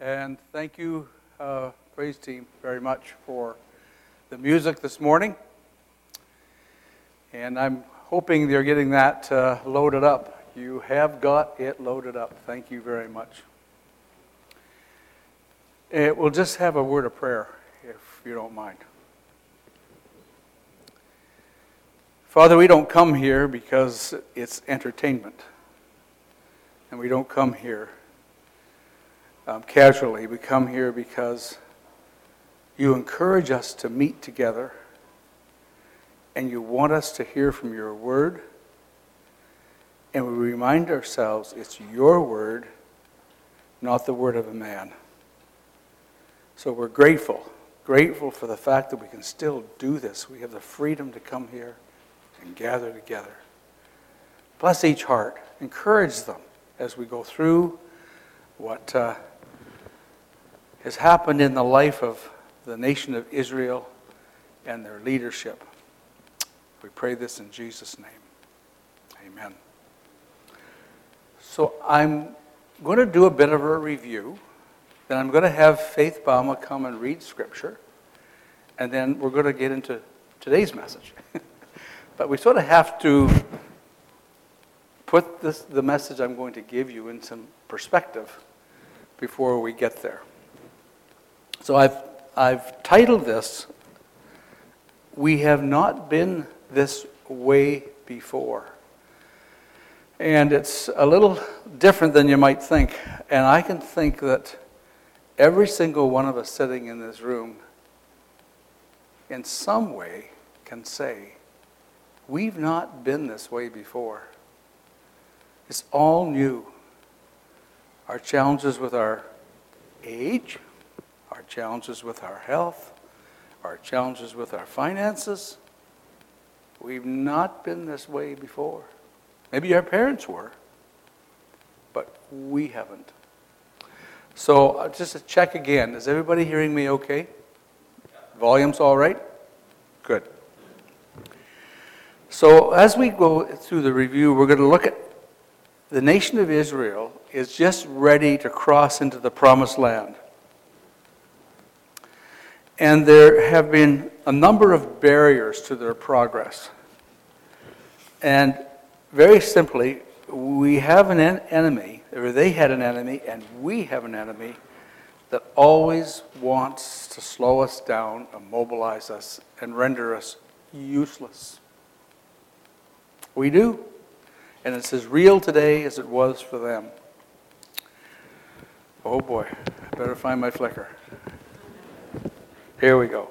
And thank you, praise team, very much for the music this morning. And I'm hoping they're getting that loaded up. You have got it loaded up. Thank you very much. We'll just have a word of prayer, if you don't mind. Father, we don't come here because it's entertainment. And we don't come here casually. We come here because you encourage us to meet together and you want us to hear from your word, and we remind ourselves it's your word, not the word of a man. So we're grateful for the fact that we can still do this. We have the freedom to come here and gather together. Bless each heart. Encourage them as we go through what has happened in the life of the nation of Israel and their leadership. We pray this in Jesus' name. Amen. So I'm going to do a bit of a review. Then I'm going to have Faith Bauma come and read Scripture. And then we're going to get into today's message. But we sort of have to put the message I'm going to give you in some perspective before we get there. So I've titled this, "We Have Not Been This Way Before." And it's a little different than you might think. And I can think that every single one of us sitting in this room in some way can say, we've not been this way before. It's all new. Our challenges with our age, our challenges with our health, our challenges with our finances. We've not been this way before. Maybe our parents were, but we haven't. So just to check again, is everybody hearing me okay? Volume's all right? Good. So as we go through the review, we're going to look at the nation of Israel is just ready to cross into the promised land. And there have been a number of barriers to their progress. And very simply, we have an enemy, or they had an enemy, and we have an enemy that always wants to slow us down, immobilize us, and render us useless. We do. And it's as real today as it was for them. Oh boy, I better find my flicker. Here we go.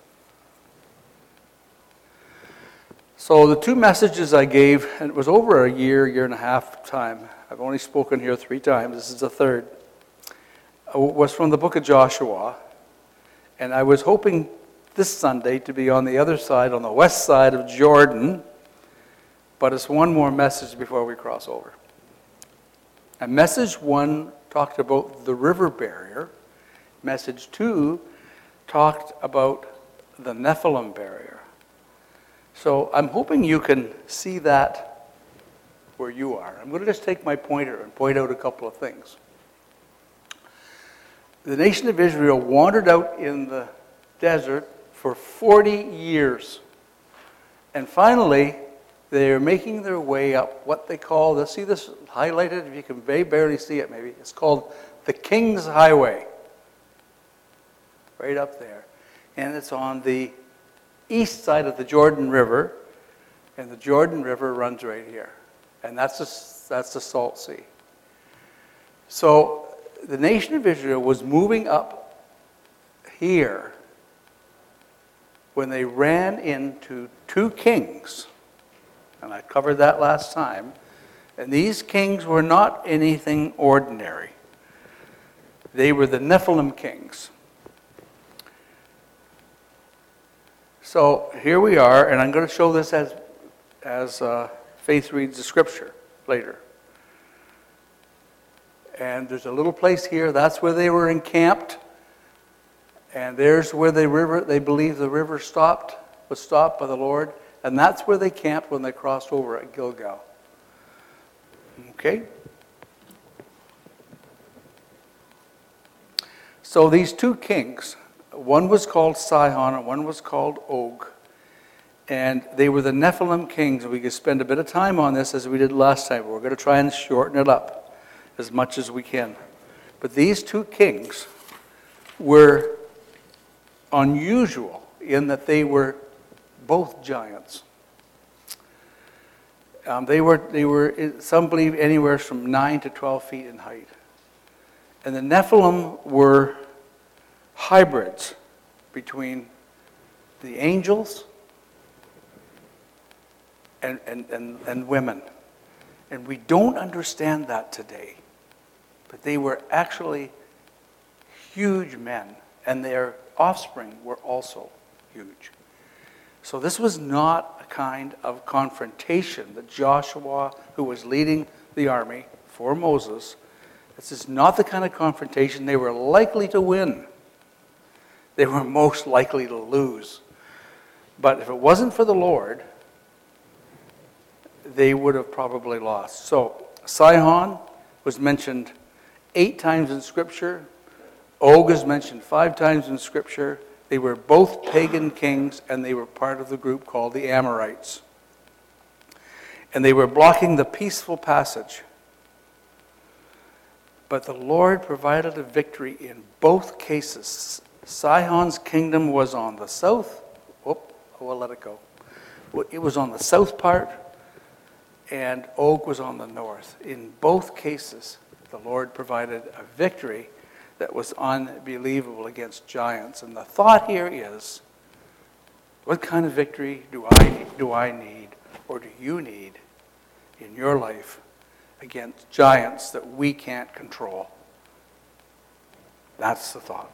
So the two messages I gave, and it was over a year and a half time. I've only spoken here 3 times. This is the third. Was from the book of Joshua. And I was hoping this Sunday to be on the other side, on the west side of Jordan. But it's one more message before we cross over. And message 1 talked about the river barrier. Message 2 talked about the Nephilim barrier. So I'm hoping you can see that where you are. I'm going to just take my pointer and point out a couple of things. The nation of Israel wandered out in the desert for 40 years. And finally, they're making their way up what they call, let's see this highlighted, if you can barely see it maybe. It's called the King's Highway. Right up there. And it's on the east side of the Jordan River. And the Jordan River runs right here. And that's the Salt Sea. So the nation of Israel was moving up here when they ran into 2 kings. And I covered that last time. And these kings were not anything ordinary. They were the Nephilim kings. So here we are, and I'm going to show this as Faith reads the Scripture later. And there's a little place here. That's where they were encamped. And there's where they believe the river was stopped by the Lord. And that's where they camped when they crossed over at Gilgal. Okay? So these two kings, one was called Sihon and one was called Og. And they were the Nephilim kings. We could spend a bit of time on this as we did last time. We're going to try and shorten it up as much as we can. But these two kings were unusual in that they were both giants. They were, some believe, anywhere from 9 to 12 feet in height. And the Nephilim were hybrids between the angels and women. And we don't understand that today. But they were actually huge men, and their offspring were also huge. So this was not a kind of confrontation that Joshua, who was leading the army for Moses, this is not the kind of confrontation they were likely to win. They were most likely to lose. But if it wasn't for the Lord, they would have probably lost. So Sihon was mentioned 8 times in Scripture. Og is mentioned 5 times in Scripture. They were both pagan kings, and they were part of the group called the Amorites. And they were blocking the peaceful passage. But the Lord provided a victory in both cases. Sihon's kingdom was on the south. I'll let it go. It was on the south part, and Og was on the north. In both cases, the Lord provided a victory that was unbelievable against giants. And the thought here is, what kind of victory do I need, or do you need in your life against giants that we can't control? That's the thought.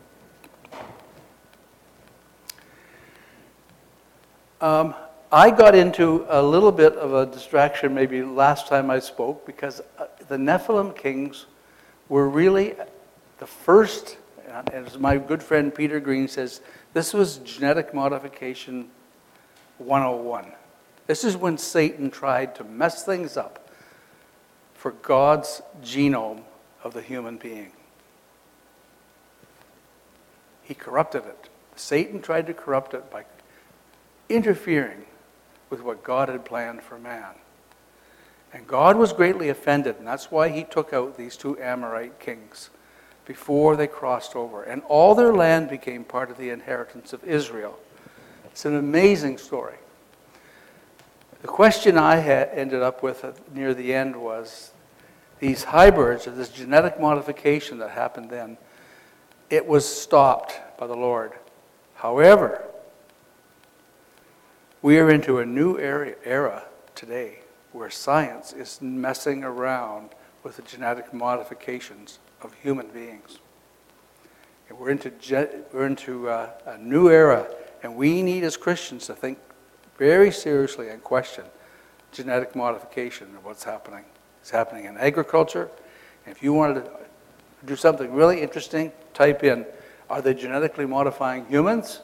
I got into a little bit of a distraction maybe last time I spoke, because the Nephilim kings were really the first, as my good friend Peter Green says, this was genetic modification 101. This is when Satan tried to mess things up for God's genome of the human being. He corrupted it. Satan tried to corrupt it by interfering with what God had planned for man. And God was greatly offended, and that's why he took out these 2 Amorite kings before they crossed over. And all their land became part of the inheritance of Israel. It's an amazing story. The question I ended up with near the end was, these hybrids, or this genetic modification that happened then, it was stopped by the Lord. However, we are into a new era today where science is messing around with the genetic modifications of human beings. And we're into a new era, and we need as Christians to think very seriously and question genetic modification of what's happening. It's happening in agriculture. And if you wanted to do something really interesting, type in, are they genetically modifying humans?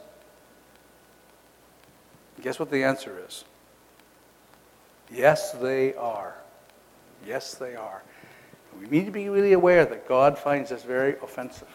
Guess what the answer is? Yes, they are. Yes, they are. We need to be really aware that God finds this very offensive.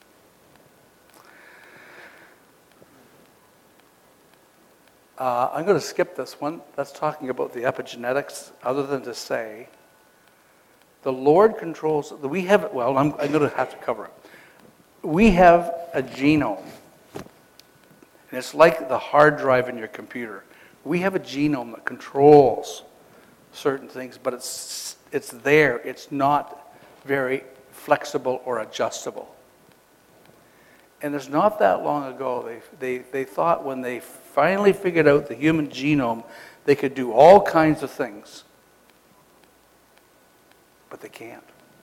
I'm going to skip this one. That's talking about the epigenetics, other than to say, the Lord controls, I'm going to have to cover it. We have a genome. And it's like the hard drive in your computer. We have a genome that controls certain things, but it's there. It's not very flexible or adjustable. And it's not that long ago, they thought when they finally figured out the human genome, they could do all kinds of things. But they can't.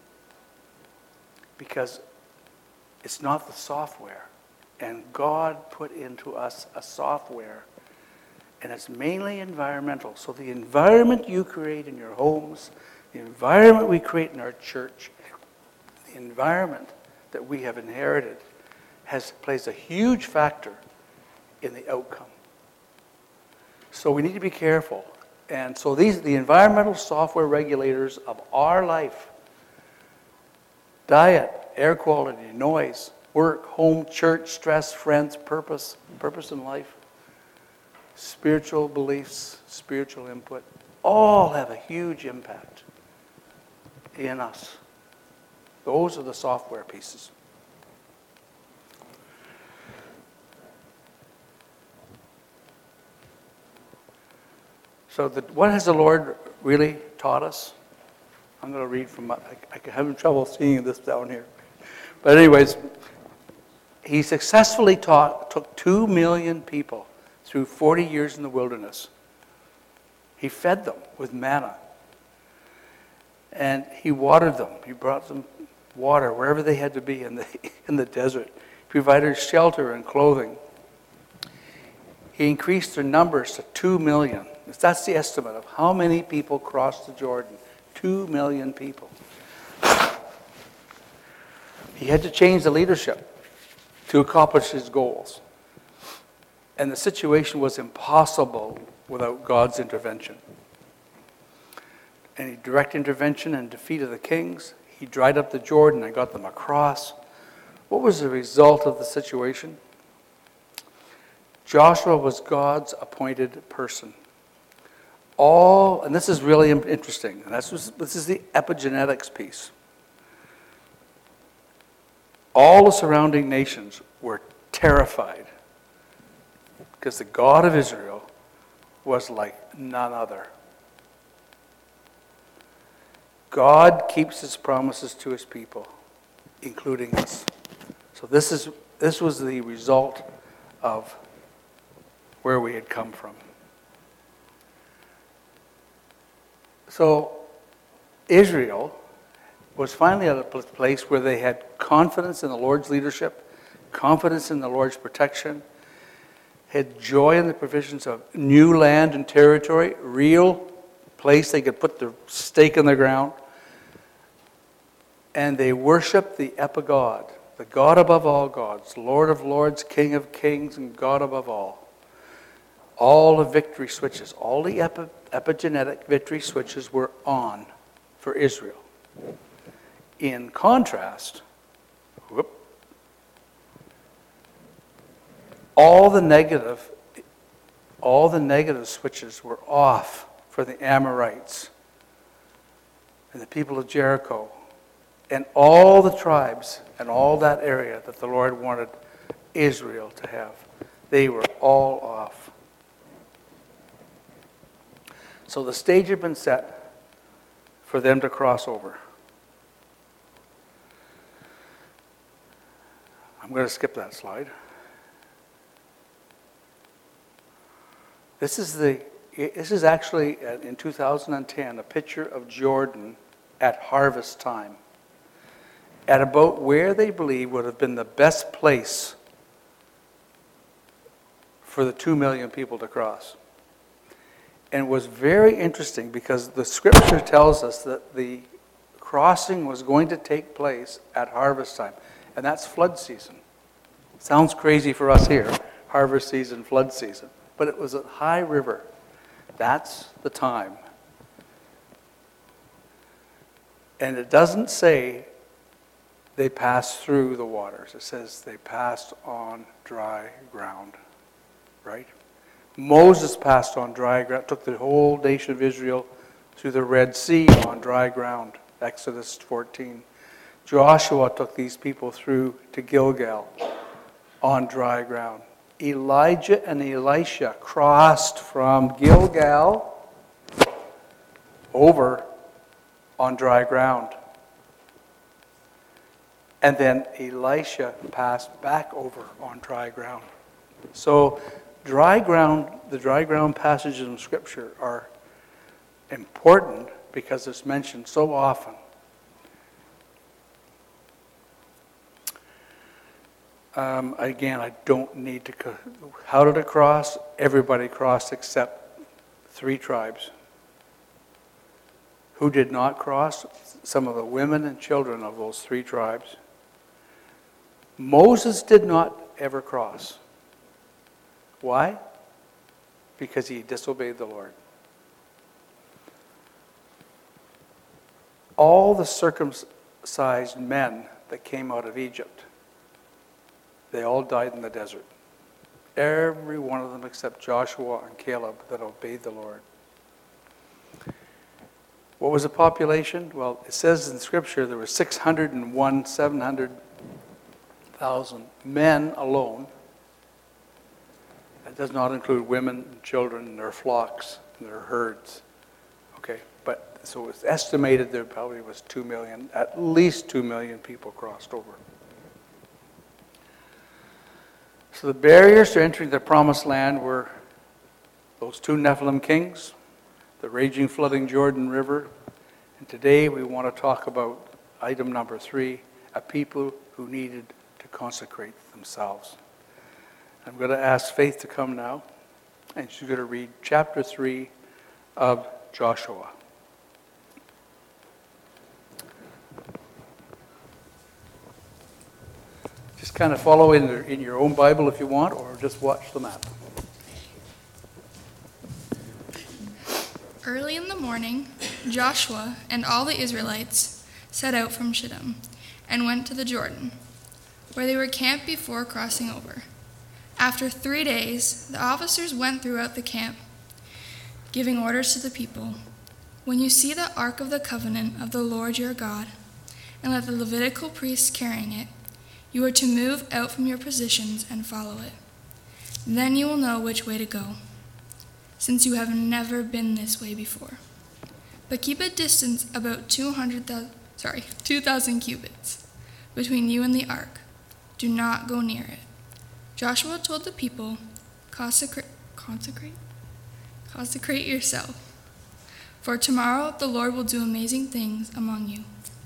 Because it's not the software. And God put into us a software, and it's mainly environmental. So the environment you create in your homes, the environment we create in our church, the environment that we have inherited plays a huge factor in the outcome. So we need to be careful. And so the environmental software regulators of our life, diet, air quality, noise, work, home, church, stress, friends, purpose in life, spiritual beliefs, spiritual input, all have a huge impact in us. Those are the software pieces. So what has the Lord really taught us? I'm going to read from I'm having trouble seeing this down here. But anyways, he successfully took 2 million people through 40 years in the wilderness. He fed them with manna. And he watered them. He brought them water wherever they had to be in the desert. He provided shelter and clothing. He increased their numbers to 2 million. That's the estimate of how many people crossed the Jordan. 2 million people. He had to change the leadership to accomplish his goals. And the situation was impossible without God's intervention. And direct intervention and defeat of the kings. He dried up the Jordan and got them across. What was the result of the situation? Joshua was God's appointed person. And this is really interesting, and this is the epigenetics piece. All the surrounding nations were terrified because the God of Israel was like none other. God keeps his promises to his people, including us. So this was the result of where we had come from. So Israel was finally at a place where they had confidence in the Lord's leadership, confidence in the Lord's protection, had joy in the provisions of new land and territory, real place they could put their stake in the ground. And they worshiped the epigod, the God above all gods, Lord of lords, King of kings, and God above all. All the victory switches, all the epigenetic victory switches were on for Israel. In contrast, all the negative switches were off for the Amorites and the people of Jericho and all the tribes and all that area that the Lord wanted Israel to have. They were all off. So the stage had been set for them to cross over. I'm going to skip that slide. This is actually, in 2010, a picture of Jordan at harvest time, at about where they believe would have been the best place for the 2 million people to cross. And it was very interesting because the scripture tells us that the crossing was going to take place at harvest time. And that's flood season. Sounds crazy for us here, harvest season, flood season. But it was a high river. That's the time. And it doesn't say they passed through the waters. It says they passed on dry ground. Right? Moses passed on dry ground, took the whole nation of Israel through the Red Sea on dry ground. Exodus 14. Joshua took these people through to Gilgal on dry ground. Elijah and Elisha crossed from Gilgal over on dry ground. And then Elisha passed back over on dry ground. So the dry ground passages in Scripture are important because it's mentioned so often. Again, I don't need to. How did it cross? Everybody crossed except 3 tribes. Who did not cross? Some of the women and children of those 3 tribes. Moses did not ever cross. Why? Because he disobeyed the Lord. All the circumcised men that came out of Egypt They all died in the desert. Every one of them except Joshua and Caleb that obeyed the Lord. What was the population? Well, it says in Scripture there were 700,000 men alone. That does not include women and children and their flocks and their herds. Okay, but so it's estimated there probably was 2 million, at least 2 million people crossed over. So the barriers to entering the promised land were those two Nephilim kings, the raging, flooding Jordan River, and today we want to talk about item number 3, a people who needed to consecrate themselves. I'm going to ask Faith to come now, and she's going to read chapter 3 of Joshua. Just kind of follow in your own Bible if you want, or just watch the map. Early in the morning, Joshua and all the Israelites set out from Shittim and went to the Jordan, where they were camped before crossing over. After 3 days, the officers went throughout the camp, giving orders to the people. When you see the ark of the covenant of the Lord your God, and let the Levitical priests carrying it, you are to move out from your positions and follow it. Then you will know which way to go, since you have never been this way before. But keep a distance about 2,000 cubits between you and the ark. Do not go near it. Joshua told the people, consecrate yourself, for tomorrow the Lord will do amazing things among you.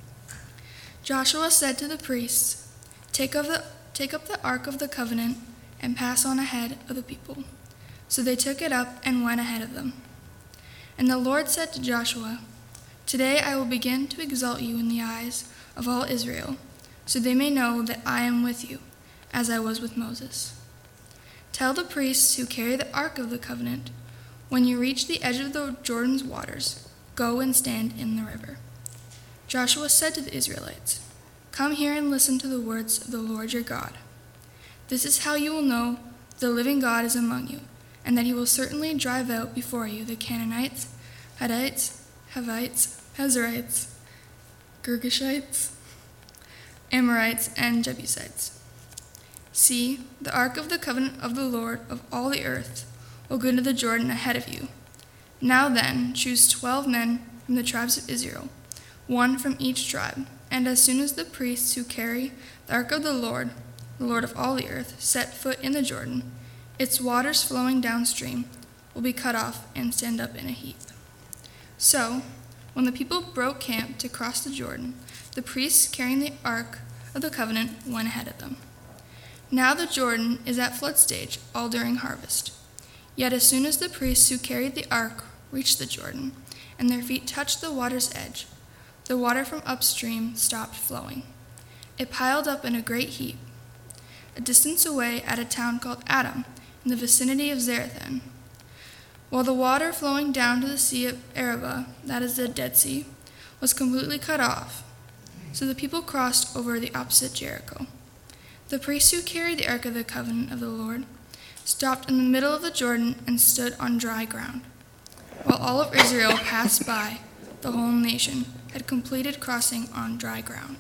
Joshua said to the priests, Take up the ark of the covenant and pass on ahead of the people. So they took it up and went ahead of them. And the Lord said to Joshua, Today I will begin to exalt you in the eyes of all Israel, so they may know that I am with you, as I was with Moses. Tell the priests who carry the ark of the covenant, when you reach the edge of the Jordan's waters, go and stand in the river. Joshua said to the Israelites, Come here and listen to the words of the Lord your God. This is how you will know the living God is among you, and that he will certainly drive out before you the Canaanites, Hittites, Hivites, Hezrites, Girgashites, Amorites, and Jebusites. See, the ark of the covenant of the Lord of all the earth will go into the Jordan ahead of you. Now then, choose 12 men from the tribes of Israel, 1 from each tribe, and as soon as the priests who carry the ark of the Lord of all the earth, set foot in the Jordan, its waters flowing downstream will be cut off and stand up in a heap. So, when the people broke camp to cross the Jordan, the priests carrying the ark of the covenant went ahead of them. Now the Jordan is at flood stage all during harvest. Yet as soon as the priests who carried the ark reached the Jordan, and their feet touched the water's edge, the water from upstream stopped flowing. It piled up in a great heap, a distance away at a town called Adam, in the vicinity of Zarethan. While the water flowing down to the Sea of Arabah, that is the Dead Sea, was completely cut off, so the people crossed over the opposite Jericho. The priests who carried the ark of the covenant of the Lord stopped in the middle of the Jordan and stood on dry ground. While all of Israel passed by, the whole nation had completed crossing on dry ground.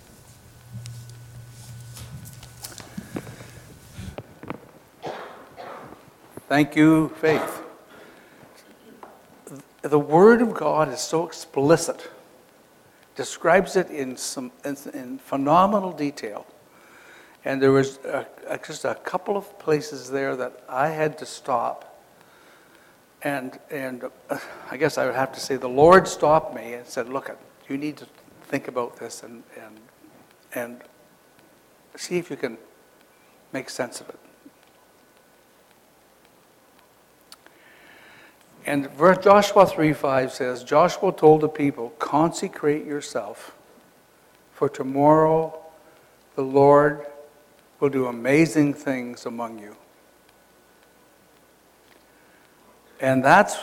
Thank you, Faith. The Word of God is so explicit, describes it in phenomenal detail. And there was just a couple of places there that I had to stop. And I guess I would have to say the Lord stopped me and said, look, you need to think about this and see if you can make sense of it. And verse Joshua 3:5 says, Joshua told the people, consecrate yourself, for tomorrow the Lord will do amazing things among you. And that's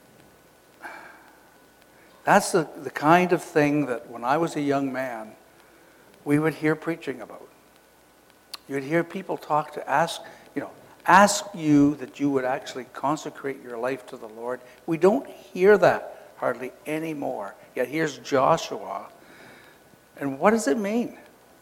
the kind of thing that when I was a young man, we would hear preaching about. You'd hear people talk to ask you that you would actually consecrate your life to the Lord. We don't hear that hardly anymore. Yet here's Joshua. And what does it mean?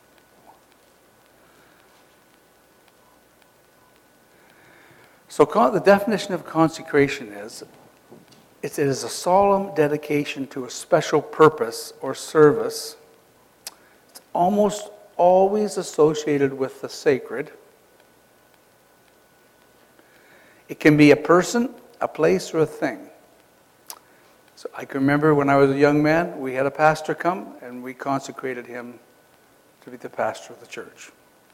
So the definition of consecration is, it is a solemn dedication to a special purpose or service. It's almost always associated with the sacred. It can be a person, a place, or a thing. So I can remember when I was a young man, we had a pastor come and we consecrated him to be the pastor of the church.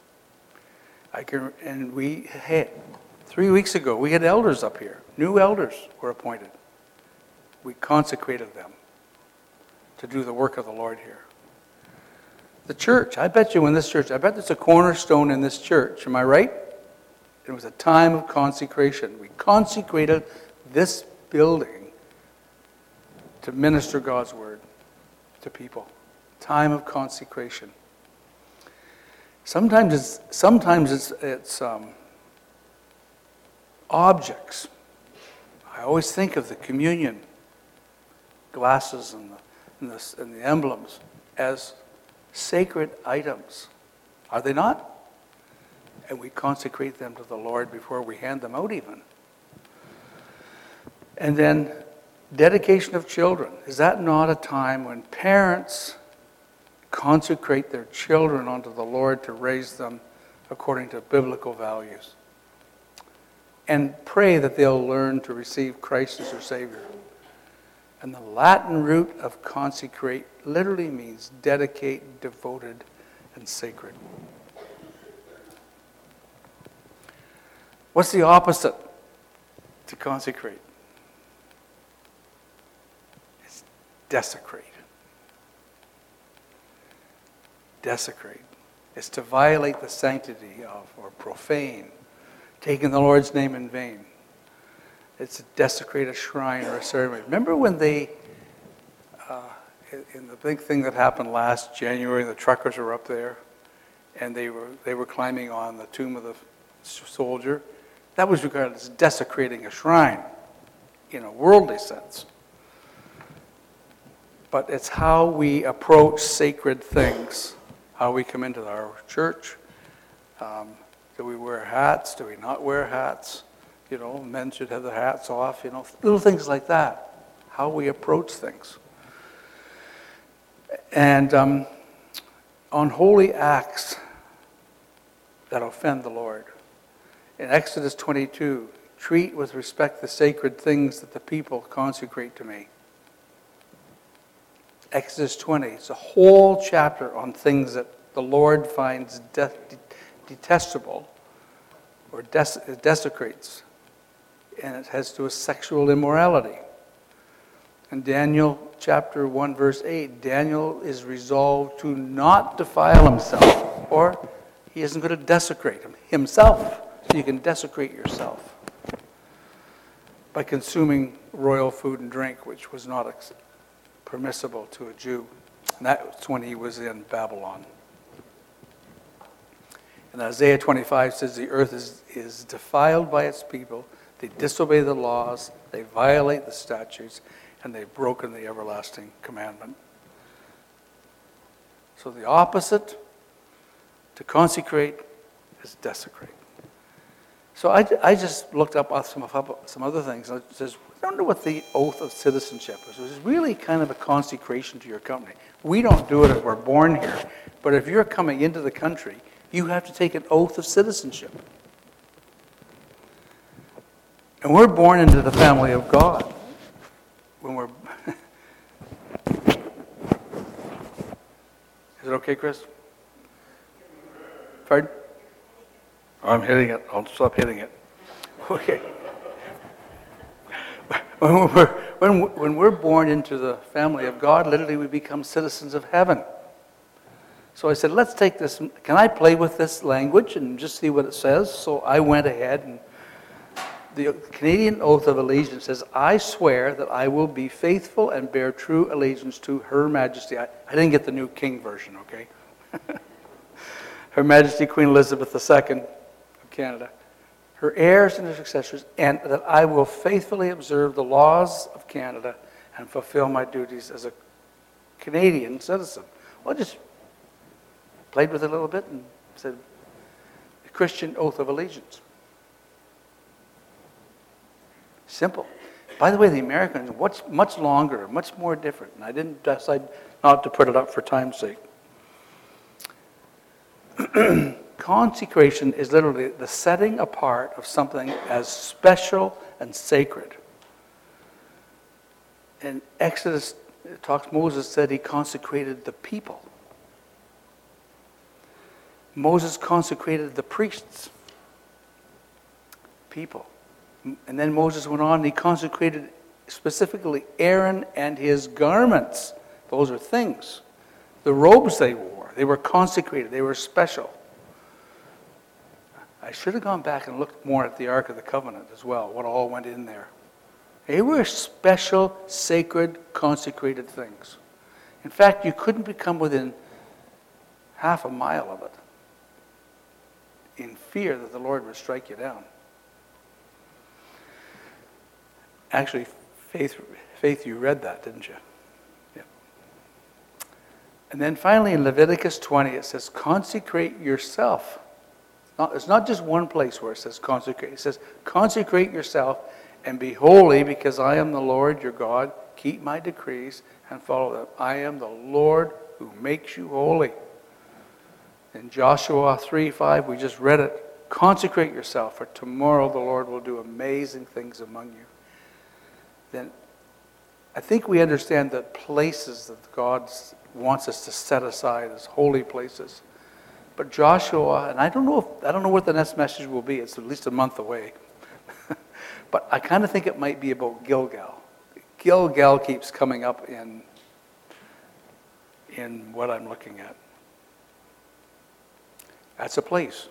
And we had, 3 weeks ago, we had elders up here. New elders were appointed. We consecrated them to do the work of the Lord here. The church, I bet there's a cornerstone in this church. Am I right? It was a time of consecration. We consecrated this building to minister God's word to people. Time of consecration. Sometimes it's objects. I always think of the communion glasses and the emblems as sacred items. Are they not? And we consecrate them to the Lord before we hand them out even. And then dedication of children. Is that not a time when parents consecrate their children unto the Lord to raise them according to biblical values? And pray that they'll learn to receive Christ as their Savior. And the Latin root of consecrate literally means dedicate, devoted, and sacred. What's the opposite to consecrate? It's desecrate. Desecrate. It's to violate the sanctity of, or profane, taking the Lord's name in vain. It's to desecrate a shrine or a ceremony. Remember when they, in the big thing that happened last January, the truckers were up there, and they were climbing on the tomb of the soldier. That was regarded as desecrating a shrine in a worldly sense. But it's how we approach sacred things, how we come into our church. Do we wear hats? Do we not wear hats? Men should have their hats off, little things like that. How we approach things. And on holy acts that offend the Lord. In Exodus 22, treat with respect the sacred things that the people consecrate to me. Exodus 20, it's a whole chapter on things that the Lord finds detestable or desecrates. And it has to do with sexual immorality. In Daniel chapter 1, verse 8, Daniel is resolved to not defile himself, or he isn't going to desecrate himself. So you can desecrate yourself by consuming royal food and drink, which was not permissible to a Jew. And that's when he was in Babylon. And Isaiah 25 says the earth is defiled by its people. They disobey the laws, they violate the statutes, and they've broken the everlasting commandment. So the opposite to consecrate is desecrate. So I just looked up some other things. It says, I wonder what the oath of citizenship is. It's really kind of a consecration to your company. We don't do it if we're born here. But if you're coming into the country, you have to take an oath of citizenship. And we're born into the family of God. When we're... Is it okay, Chris? Pardon? I'm hitting it. I'll stop hitting it. Okay. When we're born into the family of God, literally we become citizens of heaven. So I said, let's take this. Can I play with this language and just see what it says? So I went ahead, and the Canadian Oath of Allegiance says, I swear that I will be faithful and bear true allegiance to Her Majesty. I didn't get the New King version, okay? Her Majesty Queen Elizabeth II of Canada, her heirs and her successors, and that I will faithfully observe the laws of Canada and fulfill my duties as a Canadian citizen. Well, I just played with it a little bit and said, the Christian oath of allegiance. Simple. By the way, the Americans, what's much longer, much more different, and I didn't decide not to put it up for time's sake. Consecration is literally the setting apart of something as special and sacred. In Exodus, it talks, Moses said he consecrated the people. Moses consecrated the priests, people. And then Moses went on and he consecrated specifically Aaron and his garments. Those are things. The robes they wore, they were consecrated, they were special. I should have gone back and looked more at the Ark of the Covenant as well, what all went in there. They were special, sacred, consecrated things. In fact, you couldn't become within half a mile of it in fear that the Lord would strike you down. Actually, Faith, you read that, didn't you? Yeah. And then finally in Leviticus 20, it says, consecrate yourself. It's not just one place where it says consecrate. It says, consecrate yourself and be holy because I am the Lord your God. Keep my decrees and follow them. I am the Lord who makes you holy. In Joshua 3:5, we just read it. Consecrate yourself, for tomorrow the Lord will do amazing things among you. Then I think we understand that places that God wants us to set aside as holy places. But Joshua, and I don't know what the next message will be. It's at least a month away. But I kind of think it might be about Gilgal. Gilgal keeps coming up in what I'm looking at. That's a place.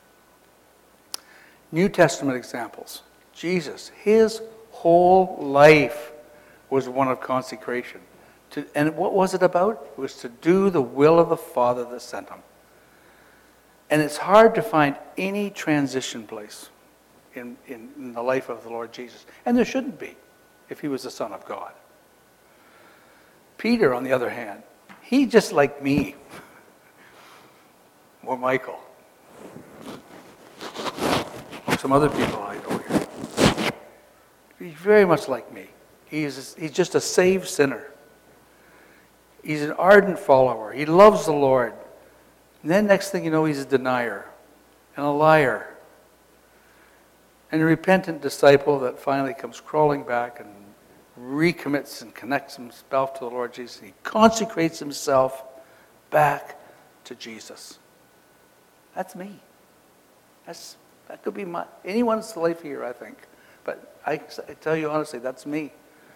New Testament examples. Jesus, his whole life was one of consecration. And what was it about? It was to do the will of the Father that sent him. And it's hard to find any transition place in the life of the Lord Jesus. And there shouldn't be, if he was the Son of God. Peter, on the other hand, he just like me. Or Michael. Some other people I know here. He's very much like me. He's just a saved sinner. He's an ardent follower. He loves the Lord. And then next thing you know, he's a denier and a liar. And a repentant disciple that finally comes crawling back and recommits and connects himself to the Lord Jesus. He consecrates himself back to Jesus. That's me. That could be anyone's life here, I think. But I tell you honestly, that's me.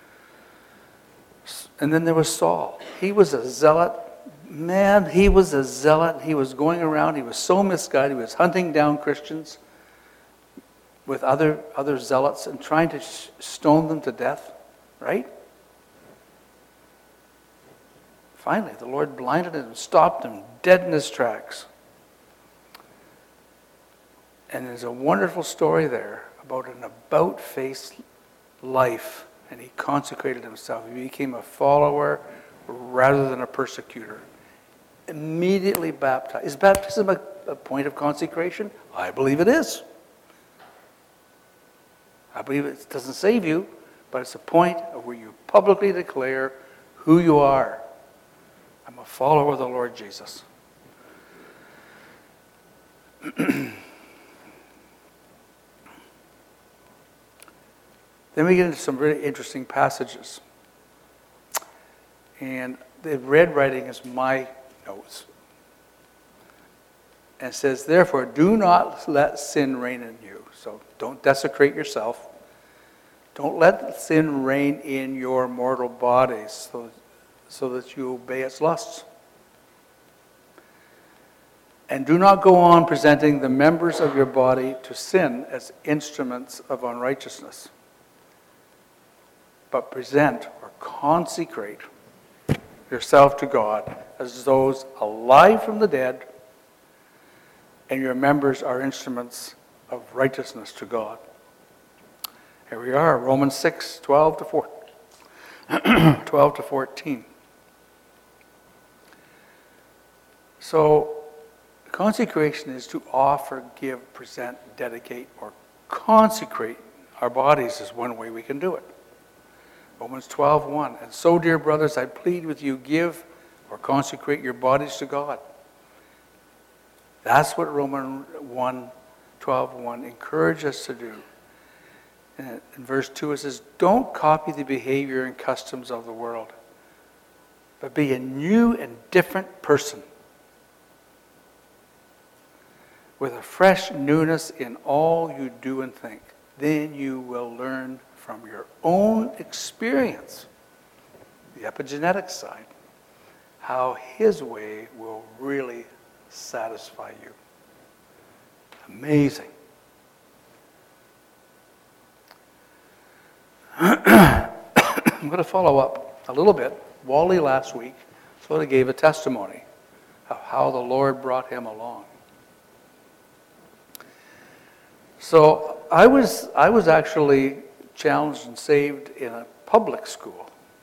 And then there was Saul. He was a zealot. Man, he was a zealot. He was going around. He was so misguided. He was hunting down Christians with other zealots and trying to stone them to death. Right? Finally, the Lord blinded him and stopped him dead in his tracks. And there's a wonderful story there about an about-face life. And he consecrated himself. He became a follower rather than a persecutor. Immediately baptized. Is baptism a point of consecration? I believe it is. I believe it doesn't save you, but it's a point of where you publicly declare who you are. I'm a follower of the Lord Jesus. Then we get into some really interesting passages. And the red writing is my notes. And it says, therefore, do not let sin reign in you. So don't desecrate yourself. Don't let sin reign in your mortal bodies so that you obey its lusts. And do not go on presenting the members of your body to sin as instruments of unrighteousness, but present or consecrate yourself to God as those alive from the dead, and your members are instruments of righteousness to God. Here we are, Romans 6, 12 to 14. So, consecration is to offer, give, present, dedicate, or consecrate our bodies is one way we can do it. Romans 12:1. And so, dear brothers, I plead with you, give or consecrate your bodies to God. That's what Romans 12:1 encourages us to do. And in verse 2 it says, don't copy the behavior and customs of the world, but be a new and different person, with a fresh newness in all you do and think. Then you will learn from your own experience, the epigenetic side, how his way will really satisfy you. Amazing. I'm going to follow up a little bit. Wally last week sort of gave a testimony of how the Lord brought him along. So I was actually challenged and saved in a public school.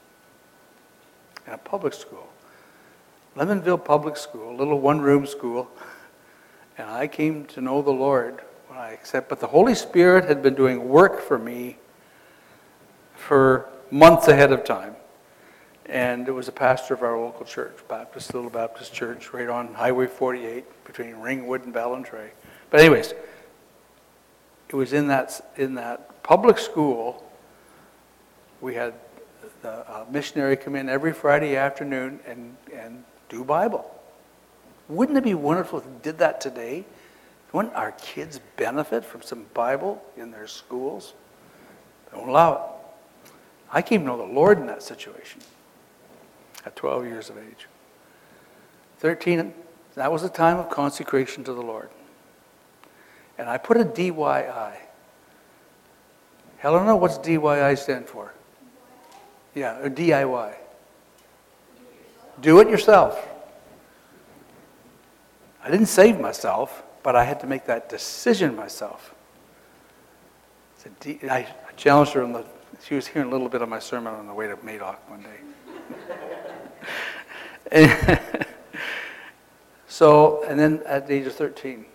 Lemonville Public School, a little one-room school. And I came to know the Lord when I accepted. But the Holy Spirit had been doing work for me for months ahead of time. And it was a pastor of our local church, Little Baptist Church, right on Highway 48 between Ringwood and Ballantrae. But anyways, it was in that public school. We had the missionary come in every Friday afternoon and do Bible. Wouldn't it be wonderful if we did that today? Wouldn't our kids benefit from some Bible in their schools? Don't allow it. I came to know the Lord in that situation at 12 years of age. 13, that was a time of consecration to the Lord. And I put a DYI. Helena, what's DYI stand for? Yeah, or DIY. Do it yourself. I didn't save myself, but I had to make that decision myself. I challenged her she was hearing a little bit of my sermon on the way to Madoc one day. And then at the age of 13,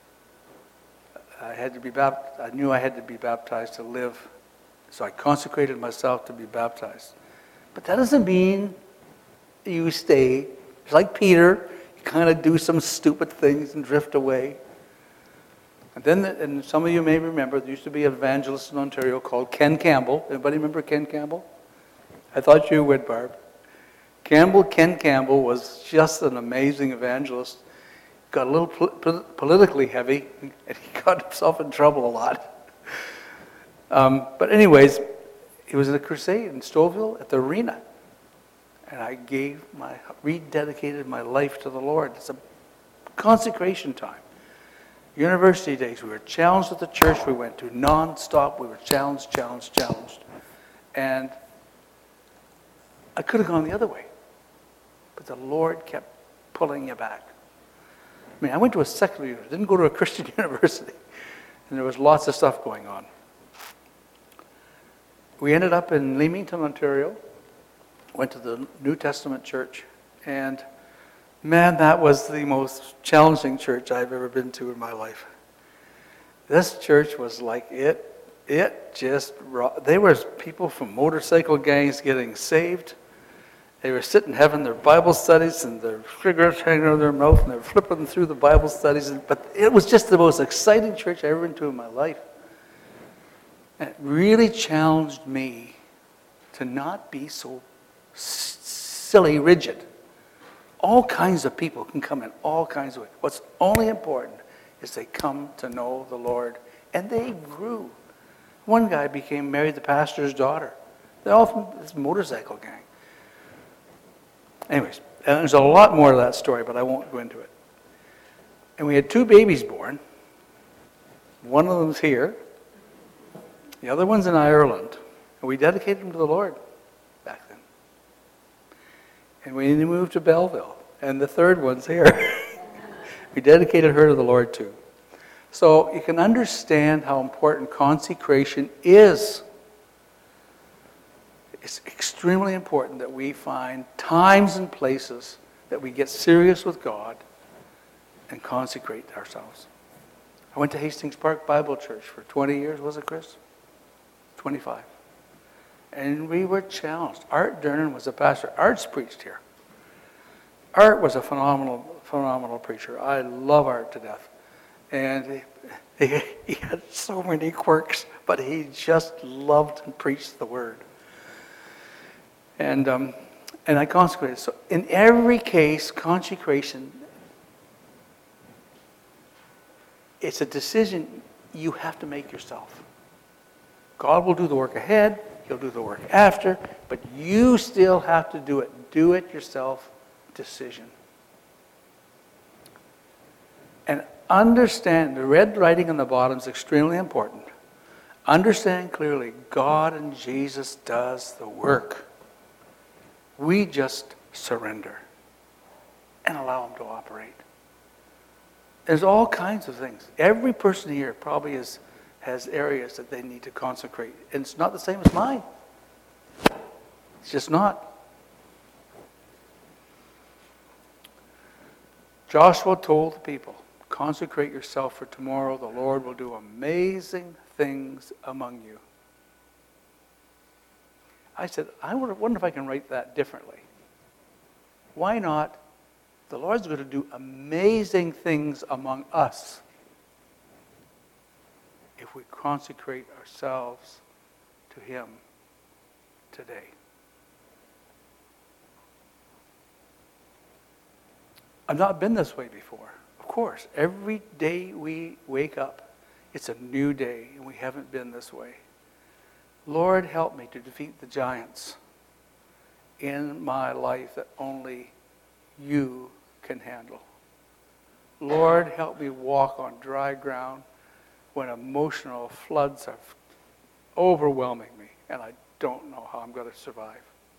I knew I had to be baptized to live. So I consecrated myself to be baptized. But that doesn't mean you stay. It's like Peter. You kind of do some stupid things and drift away. And then, and some of you may remember, there used to be an evangelist in Ontario called Ken Campbell. Anybody remember Ken Campbell? I thought you would, Barb. Ken Campbell was just an amazing evangelist. Got a little politically heavy, and he got himself in trouble a lot. But anyways, he was at a crusade in Stouffville at the arena. And I rededicated my life to the Lord. It's a consecration time. University days, we were challenged at the church we went to, non-stop. We were challenged. And I could have gone the other way. But the Lord kept pulling you back. I mean, I went to a secular university, didn't go to a Christian university. And there was lots of stuff going on. We ended up in Leamington, Ontario. Went to the New Testament church. And man, that was the most challenging church I've ever been to in my life. This church was like there was people from motorcycle gangs getting saved. They were sitting having their Bible studies and their cigarettes hanging out of their mouth and they were flipping through the Bible studies. But it was just the most exciting church I ever been to in my life. And it really challenged me to not be so silly rigid. All kinds of people can come in all kinds of ways. What's only important is they come to know the Lord. And they grew. One guy married the pastor's daughter. They're all from this motorcycle gang. Anyways, and there's a lot more to that story, but I won't go into it. And we had 2 babies born. One of them's here. The other one's in Ireland. And we dedicated them to the Lord back then. And we moved to Belleville. And the third one's here. We dedicated her to the Lord too. So you can understand how important consecration is. It's extremely important that we find times and places that we get serious with God and consecrate ourselves. I went to Hastings Park Bible Church for 20 years, was it, Chris? 25. And we were challenged. Art Dernan was a pastor. Art's preached here. Art was a phenomenal preacher. I love Art to death. And he had so many quirks, but he just loved and preached the word. And I consecrated. So in every case, consecration, it's a decision you have to make yourself. God will do the work ahead. He'll do the work after. But you still have to do it. Do it yourself decision. And understand, the red writing on the bottom is extremely important. Understand clearly, God and Jesus does the work. We just surrender and allow Him to operate. There's all kinds of things. Every person here probably has areas that they need to consecrate. And it's not the same as mine. It's just not. Joshua told the people, consecrate yourself, for tomorrow the Lord will do amazing things among you. I said, I wonder if I can write that differently. Why not? The Lord's going to do amazing things among us if we consecrate ourselves to Him today. I've not been this way before. Of course, every day we wake up, it's a new day, and we haven't been this way. Lord, help me to defeat the giants in my life that only You can handle. Lord, help me walk on dry ground when emotional floods are overwhelming me and I don't know how I'm going to survive.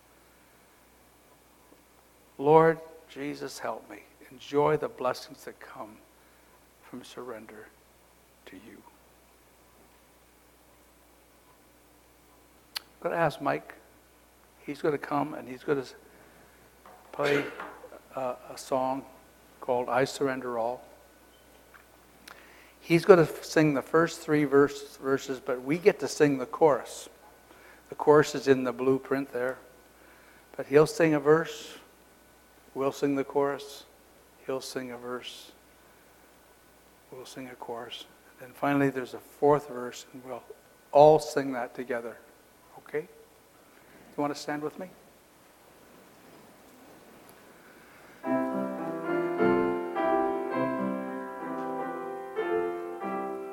Lord Jesus, help me enjoy the blessings that come from surrender to You. I'm going to ask Mike. He's going to come and he's going to play a song called I Surrender All. He's going to sing the first three verses, but we get to sing the chorus. The chorus is in the blueprint there. But he'll sing a verse, we'll sing the chorus, he'll sing a verse, we'll sing a chorus. And finally there's a fourth verse, and we'll all sing that together. Okay? You want to stand with me?